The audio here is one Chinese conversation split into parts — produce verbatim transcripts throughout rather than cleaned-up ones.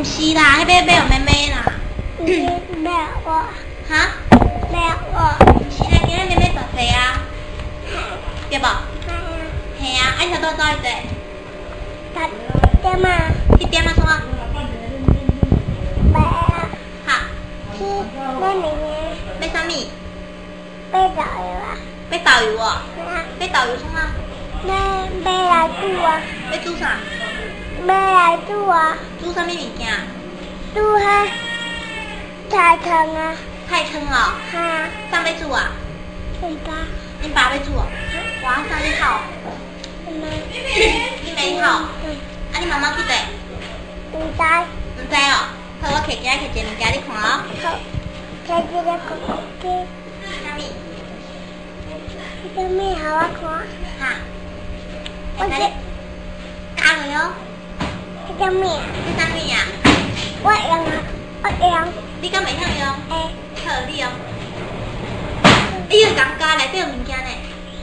是啦，迄尾尾有妹妹啦。 没有我， 哈？ 没有我。 是啦，今日妹妹大细啊，对无？嘿啊，啊，你头拄走去对？ 他点嘛？ 去点啊，创啊？ 买啊， 哈？ 去买咩嘢？ 买啥物？ 买导游啊？ 买豆油哦？ 啊， 买豆油创啊？ 买买来煮啊？ 要煮啥？ 买来煮啊？ 煮啥物物件？ 煮遐菜汤啊？ 菜汤哦？ 哈， 啥要煮啊？ 对吧？ 恁爸要煮哦？哇，啥你好？ 妈， 你没好？ 嗯， 啊，你妈妈去对？ 唔知， 唔知哦。好，我摕今仔摕一个物件你看哦。 好，睇这个哥哥给， 啥物？ 这个咩好我看？ 哈？ 我会使你加落哦。 这个咩？ 这啥物啊？ 我用啊，我用， 你敢袂晓用？ 诶， 好，你用。你又讲加内底有物件呢？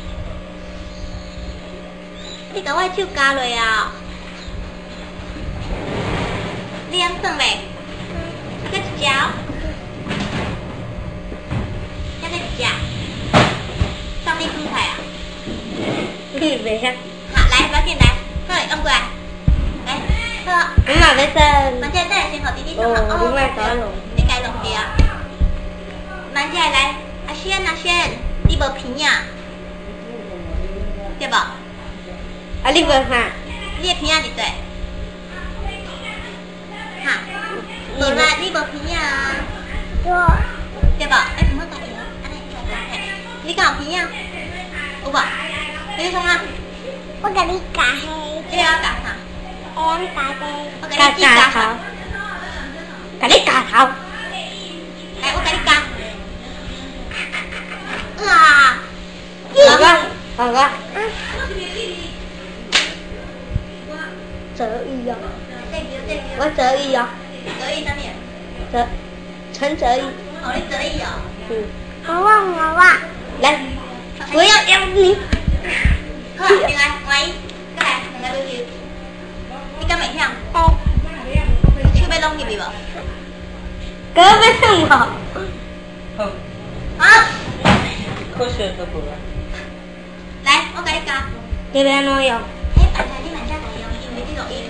你甲我的手加落啊？你晓算袂？再一只哦。再一只。上面煮菜啊？ 你袂晓。 好，来，不要紧，来，快用过来。来，好。 我嘛要生。 慢起来，先互弟弟算好。 哦，你莫搞弄。 你家弄对啊。慢起来，来，阿轩，阿轩，你无鼻啊？对无？ 啊，你无哈？ 你的鼻啊伫对？哈？无啦，你无鼻啊？ 我对无？哎，唔好搞鼻啊，安尼嘿。你敢有鼻啊？有无？你创啊？ 我甲你教嘿， 你要搞啥？ 会用教的， 我给你记加头。 甲你夹头。 来，我给你加。啊！ 好个，好个。泽义哦，我泽义哦， 泽义啥物？ 泽陈泽义。 哦，你泽义哦。 嗯。 我我我我， 来，我要要你。 好，进来，换伊，过来，两个对球。你敢袂晓？ 诶， 手要弄入去无？ 哥要送我。 好， 啊！ 科学都不了。 来，我给你加。 你要安怎用？ 哎，白菜你慢点来用，因为你录音。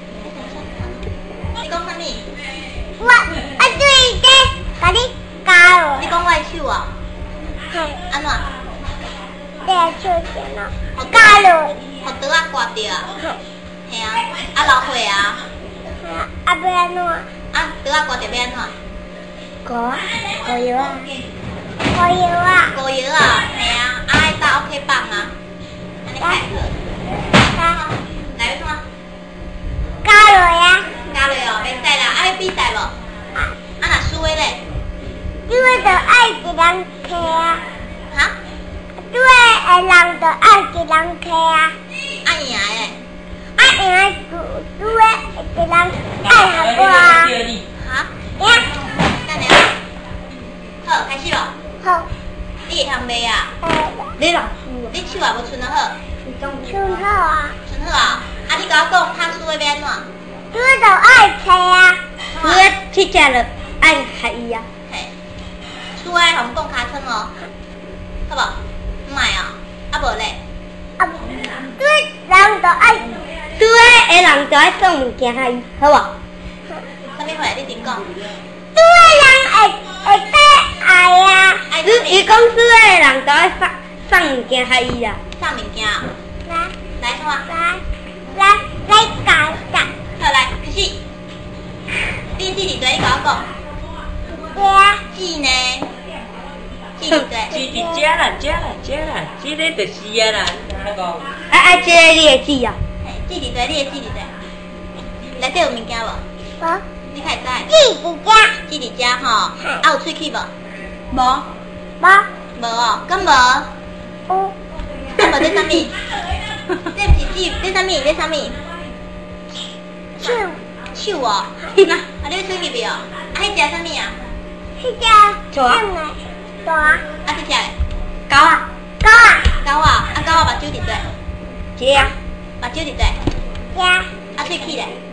你讲啥物？ 我我对的，甲你教你讲我的手哦？ 嘿， 安怎？ 这手电脑，教了， 互刀啊刮着啊？ 嘿， 嘿啊，啊流血啊？ 啊不然怎？ 啊刀啊刮着要安怎？ 果果油啊，果油啊， 膏药啊？嘿啊，啊爱打 OK 棒啊？安尼开好。 教来要创？ 教了呀， 加落哦，袂使啦，啊要比赛无？啊若输的咧？ 因为就爱一人客啊， 哈？ 对的人就爱一人客啊， 啊赢的咧？ 啊赢的对的一人爱合我啊， 第二例。 哈？ 呀， 等下。好，开始无？ 好， 你会晓骂啊？ 诶， 你老师你手也无伸得好， 春好啊， 伸好啊？啊你甲我讲拍输的要安怎？ 对就爱客啊， 我去食了爱海伊啊。 嘿，输的互讲尻川哦，好无？唔爱哦，啊无咧？ 啊，对人就爱， 对的人就爱送物件海伊，好无？ 啥物话？你真讲？ 对人会会得爱啊， 爱伊伊讲对的人就爱送送物件海伊啊。 啥物件啊？ 来来创啊！ 来来来教教， 好来，开始。你字伫对？你甲我讲。 呀， 字呢？字伫对？ 鸡伫遮啦，遮啦，遮啦，这个就是啊啦，哪个？ 啊啊，这个你会记啊？ 嘿，字伫对？你的字伫对？内底有物件无？ 我你开始知？ 自己家， 字伫遮吼，啊有喙齿无？无， 我无哦，敢无？ 有敢无？这啥物？这毋是字，这啥物？这啥物？ 手， 手哦，那啊你喙入去哦？啊迄只啥物啊？ 是只错啊用的大啊这只个？ 狗啊， 狗啊， 狗啊，啊狗啊目睭伫对？ 这啊， 目睭伫对？ 呀， 啊喙齿咧？ 对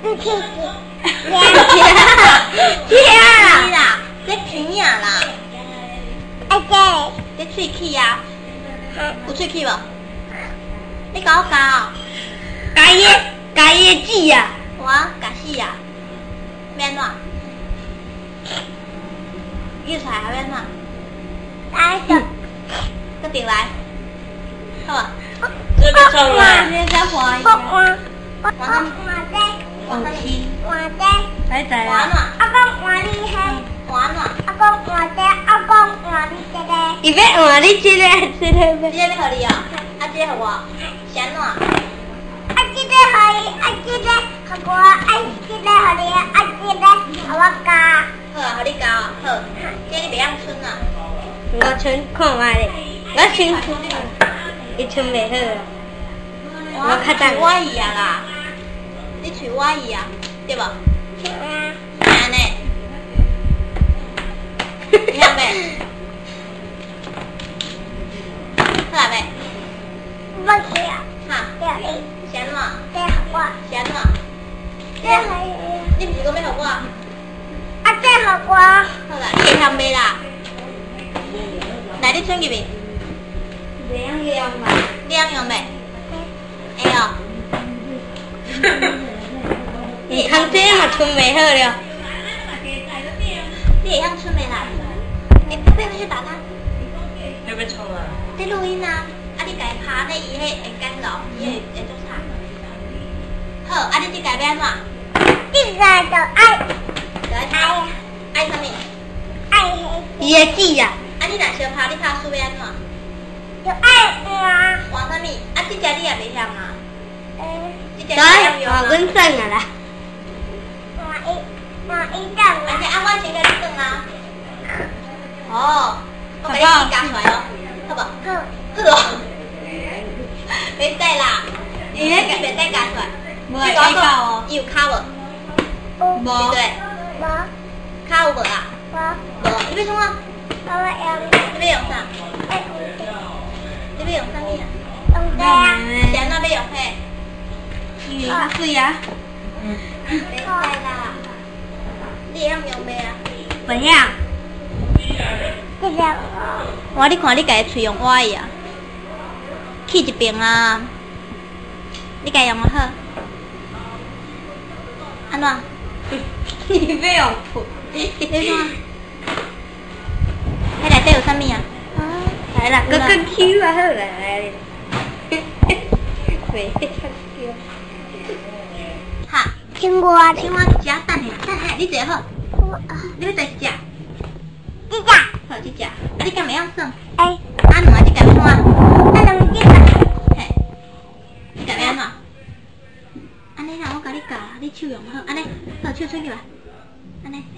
都去去。 天啊！啦，这鼻啊啦， 阿姐， 这喙齿啊，有喙齿无？你甲我教， 家爷家爷记呀， 我教死啊，要安怎？叫出来还要安怎？ 来的， 搁顶来，好吧？ 这个冲啊！ 你再滑一我下， 我我我在往上去， 我在， 来仔滑啊！ 哪？ 阿公我厉害， 滑哪？ 阿公我在，阿公我厉害。 伊要换你这个这个这个要互你啊，啊这个互我，是安怎？ 阿姐的可以，阿姐的和我，阿姐的可以，阿姐的和我教。 好啊，互你教啊，好，这你袂晓春啊。 我春看卖咧，我春伊春袂好啦。我较等我伊啊啦，你喙我伊啊，对无？安尼，你晓袂？好啊袂？ 不需要， 哈， 这里， 是安怎？ 这和我， 是安怎？ 这可以。 你毋是讲要互我？ 阿姐和我， 好啦，你会晓袂啦？来，你春入面， 两样嘛， 你晓用袂？会哦。 你看这嘛春袂好了。 你会晓春袂啦？哎，不要去打他。 要不要冲啊？ 在录音啊，啊你家拍咧伊迄会干扰，伊会会做啥？好，啊你即家要安怎？ 这个就爱就爱拍，爱啥物？ 爱黑， 伊会记呀， 啊你若相拍，你拍输要安怎？ 就爱我， 换啥物？啊即只你也袂晓啊？ 嗯， 即只你来， 会晓用啊？ 我阮算啊啦。 我一我一等而且啊我先甲你转啊。哦，我甲你字加出来哦，好无？ 好， 好哦。袂使啦，伊迄个袂使加出来。 无会改到哦。 伊有卡无？ 我无对， 我卡有无啊？ 我无，你要创啊？ 我用你要用啥？ 爱你要用啥物啊？ 用这样， 是安怎要用迄？ 伊水啊， 袂使啦，你会晓用袂啊？ 不晓。 这个我我你看你家己喙用歪去啊，去一边啊，你家用啊好，安怎？ 你要用吐。 你怎？迄内底有啥物啊？ 来啦，哥哥 Q 啊，好啦，来咧。袂晓 Q。 哈， 青瓜的， 青蛙一只，等下，等下，你坐好，你要坐一只， 这个， 好一只，啊你敢袂晓算？ 哎， 啊两个你敢要创啊？ 那两这个， 嘿，你敢要安怎？安尼啦，我甲你教，你手用好，安尼，好手伸起来，安尼，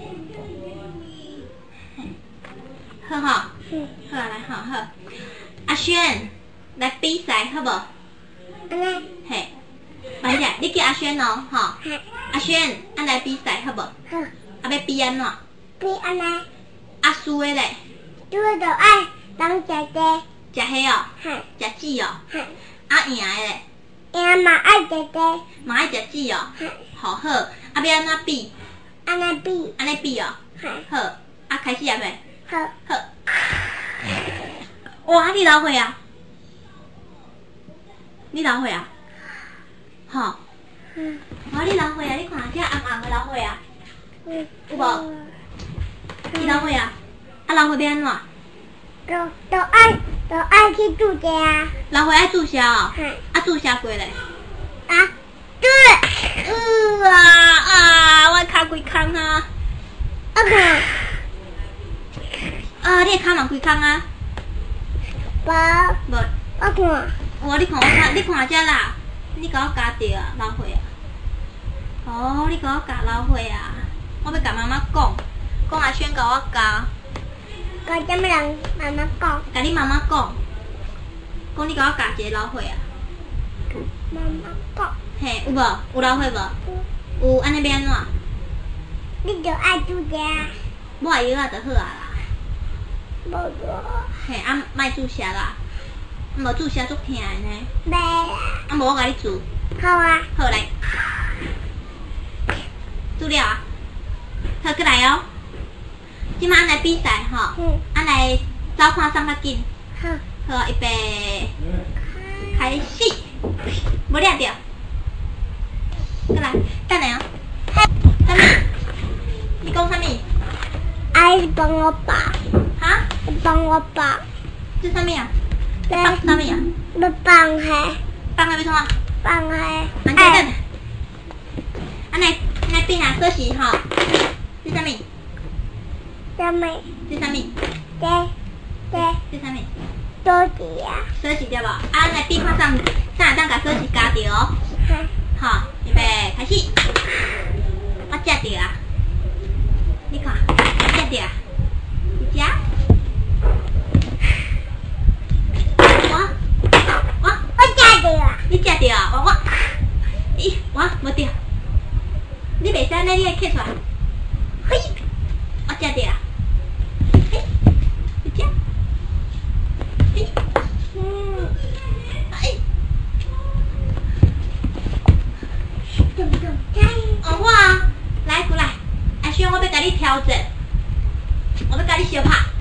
嘿，好吼， 嗯， 好啊，来好好，阿轩来比赛好无？ 安尼， 嘿，慢者，你叫阿轩哦，吼， 好， 阿轩，咱来比赛好无？啊好， 要比安怎？ 比安尼， 阿输的咧， 这个就爱当姐姐， 食迄哦， 好， 食籽哦， 好， 啊赢的咧， 也嘛爱姐姐， 嘛爱食籽哦，好好，啊要安怎比？ 安尼比， 安尼比哦， 好， 好，啊开始啊未？ 好， 好，哇，你老岁啊？你老岁啊？吼， 嗯， 哇，你老岁啊？你看这红红的老岁啊？ 嗯， 有无？你老岁啊？啊老岁要安怎？ 就就爱就爱去住家啊， 老岁爱注射哦？ 嗯啊注射过咧？ 啊，对， 嗯啊啊！我脚规空啊！ 阿公， 啊，你的脚嘛规空啊？ 无， 无， 阿公， 我你看我看，你看这啦，你甲我加着啊，老岁啊！哦，你甲我加老岁啊！我要甲妈妈讲，讲阿轩甲我加， 跟什么人妈妈讲， 甲你妈妈讲，讲你甲我加一个老岁啊！ 妈妈讲， 嘿，有无？有老岁无？有，安尼要安怎？ 你就爱住家， 抹药啊就好啊啦。 无错， 嘿，啊，莫注射啦，无注射足疼的呢。 没啦， 啊，无我甲你注， 好啊， 好来。 煮了啊，好过来哦。即马来比赛吼， 嗯， 俺来找看送较紧。 好， 好，预备，开始。无抓着。过来，等下哦。啥物？你讲啥物？ 爱帮我爸， 哈？ 帮我爸， 这啥物啊？ 来放啥物啊？ 要帮嘿， 放喺要创啊？ 帮嘿， 慢点等。安来，来变下说是吼。这啥物？ 什么？ 这啥物？ 这这这啥物？ 多几呀？ 锁匙对无？啊，咱来比看上上当甲锁匙加着哦。 哈， 好，预备，开始。我夹着啊，你看，夹着啊，你夹。我我我家的啊， 你夹着啊？我我，咦，我无着。你袂使安尼，你爱揢出来。嘿，我夹着啊。嘿，你夹。嘿， 嗯， 哎。 咚咚锵， 哦，我啊，来过来，阿轩，我要甲你调整，我要甲你相拍。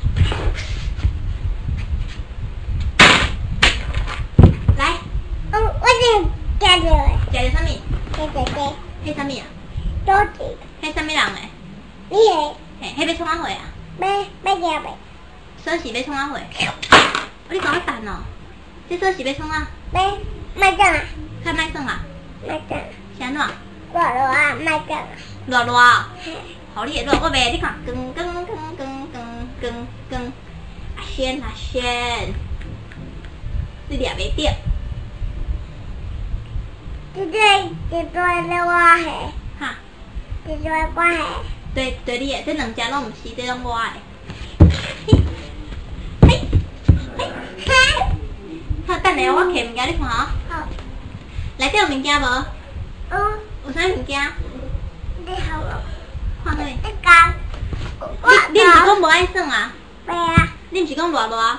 来， 嗯，我是家的， 食着啥物？ 这这这迄啥物啊？ 多几， 迄啥物人诶？ 你的嘿，迄要创啊会啊？ 没没家没锁匙要创啊会？哦，你甲我等哦，这锁匙要创啊？ 没没挣啊， 较歹算啊？ 没挣， 是安怎？ 我了啊，没挣啊， 热热啊？互你热，我袂，你看，光光光光光光光，阿轩阿轩，你抓袂着。 这这这多了我嘿， 哈， 这多我嘿， 对对你诶，这两只拢毋是，这拢我诶。嘿，嘿，嘿， 嘿， 好，等下我摕物件，你看哦。 好， 内底有物件无？ 嗯， 有啥物件？ 你好了， 看下。 这个， 你你毋是讲无爱算啊？ 没啊， 你毋是讲偌偌？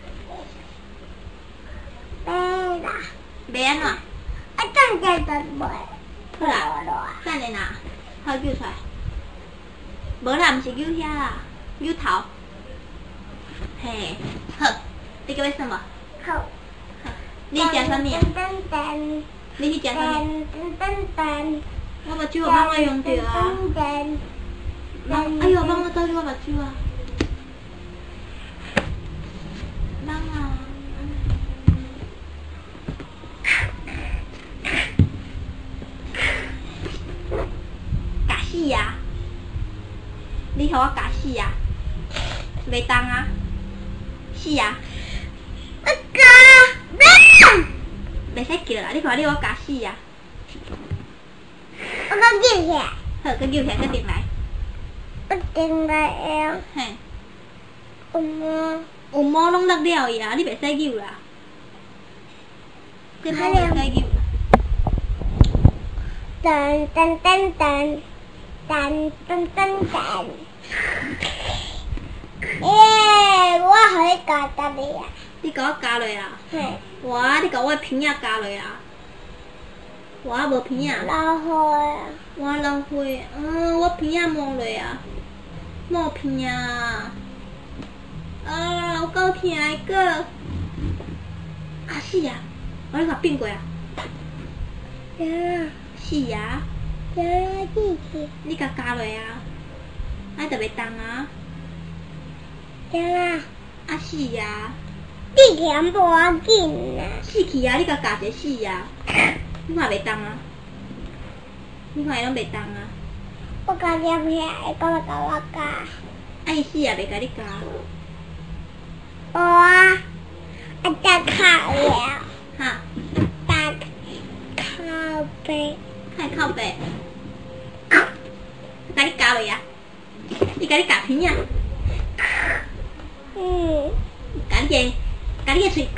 没啦， 袂安怎？ 我挣钱都没， 好啦，等下啦，好揪出来。无啦，毋是揪遐啦，揪头。嘿，好，你叫我算无？ 好， 你食啥物啊？ 噔噔你去食啥物？ 噔噔噔。 我目睭有放我用着啊。人，哎呦，放我倒去我目睭啊！人啊！假死啊！你互我假死啊！袂当啊！死啊！ 我讲， 袂使叫啦！你看你互我假死啊！ 我讲进去， 好，佮叫起来，佮定来。 我进来了， 嘿， 我摸， 有毛拢落了伊啊！你袂使扭啦！这毛袂使扭。 噔噔噔噔，噔噔噔噔。耶！我互你教答你啊， 你甲我加落啦！ 嘿， 哇！你甲我的片仔加落啦！我无片仔。 老虎啊， 我老花，嗯，我片仔摸落啊，摸片仔，啊，有够疼的个，啊是啊，我你甲变过啊， 行是啊， 行进去， 你甲加落啊，啊就袂动啊， 行啊， 啊是啊， 你嫌无要紧啊， 死去啊，你甲加者死啊，你看袂动啊，你看伊拢袂动啊， 我教你片，会讲我教我教， 啊伊死啊袂甲你加， 我啊，我在考了， 哈， 打靠背， 看靠背，甲你加落啊，伊甲你加片仔。 嗯， 甲你个，甲你个喙，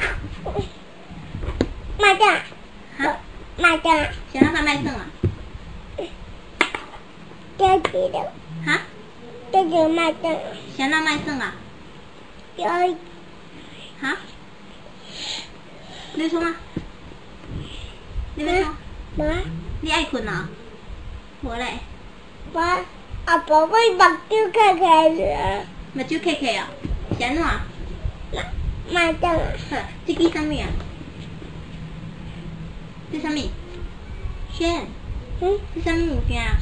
麻将， 哈， 麻将， 谁人甲卖算啊？ 这几的， 哈， 这几麻将， 谁人卖算啊？ 有哈？你创啊？你要创？ 无？ 你爱困啊？无咧， 我阿爸会目睭开开的， 目睭开开哦，是安怎？ 买的好，这叫什么啊？这什么？轩， 嗯， 这什么物件啊？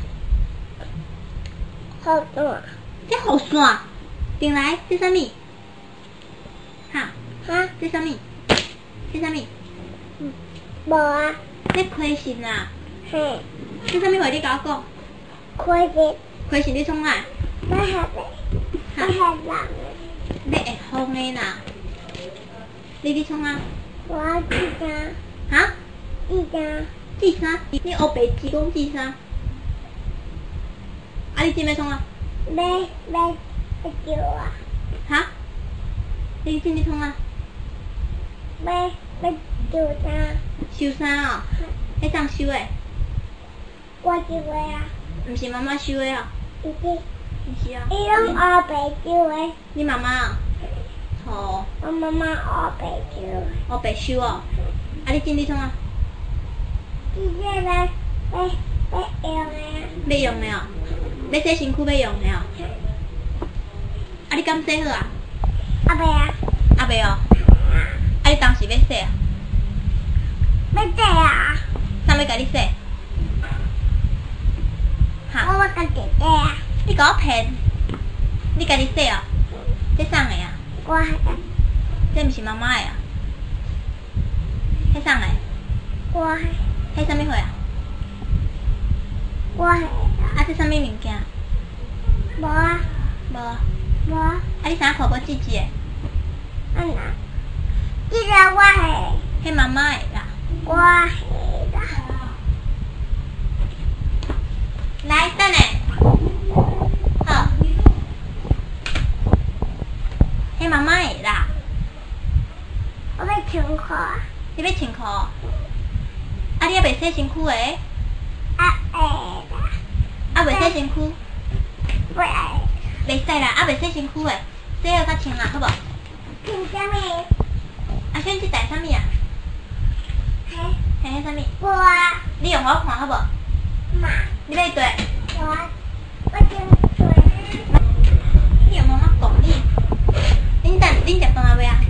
好多这雨伞，进来，这什么？哈， 哈， 这什么？这什么？ 无啊， 这亏心啊！ 嘿， 这什么话你甲我讲？ 快点， 亏心你创啊？ 我还没，我还冷， 你会风的啦！你伫创啊？ 我记得哈？ 记得记啥？你学白字讲记啥？啊，你真要创啊？ 买买买酒啊， 哈？你真伫创啊？ 买买酒啊， 收衫哦？迄怎收的？ 我就会啊， 毋是妈妈收的哦？ 伊是毋是哦？ 伊用黑白酒的， 你妈妈哦？哦， 我妈妈黑白酒， 我白收哦。啊，你真伫创啊？ 记得来来来用的， 要用的哦？要洗身躯要用的哦？啊，你敢洗好啊？ 阿伯啊， 啊袂哦？啊，你当时要洗啊？ 要这啊， 啥物甲你洗？哈？ 我我跟姐姐啊， 你甲我骗？你家己洗哦？这送的啊？ 我还这毋是妈妈的啊？迄送的？ 我还迄啥物货啊？ 我还啊，这啥物物件？ 无啊无啊？ 无啊， 啊，你衫裤无折折的？ 安那？记得我还迄妈妈的啦。 我还的， 来，等下。好。迄妈妈的啦。 我要穿裤啊， 你要穿裤？啊，你还袂洗身躯的？ 啊会的， 啊，袂洗身躯？ 不爱， 袂使啦，啊，袂洗身躯的，洗了较穿啦，好无？ 凭什么？ 啊，选这台啥物啊？ 嘿， 嘿，迄啥物？ 我啊， 你用我看好无？ 妈， 你要对？ 我我穿穿。 你用妈妈讲你。恁等恁食饭啊未啊？